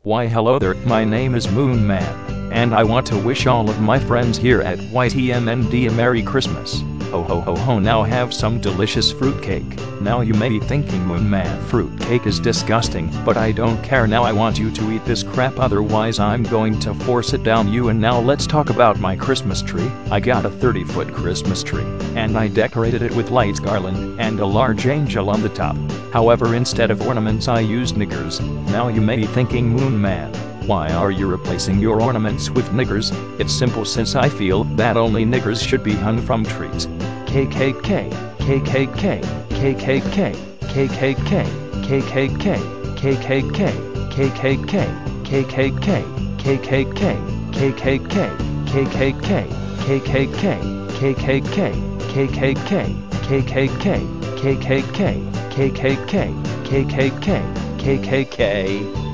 Why hello there, my name is Moon Man, and I want to wish all of my friends here at YTMND a Merry Christmas. Ho ho ho ho, now have some delicious fruitcake. Now you may be thinking, Moon Man, fruitcake is disgusting, but I don't care. Now I want you to eat this crap, otherwise I'm going to force it down you. And now let's talk about my Christmas tree. I got a 30-foot Christmas tree, and I decorated it with lights, garland, and a large angel on the top. However, instead of ornaments I used knickers. Now you may be thinking, Moon Man, why are you replacing your ornaments with knickers? It's simple, since I feel that only knickers should be hung from trees. KKK, KKK, KKK, KKK, KKK, KKK, KKK, KKK, KKK, KKK, KKK, KKK, KKK, KKK, KKK, KKK, KKK, KKK, KKK.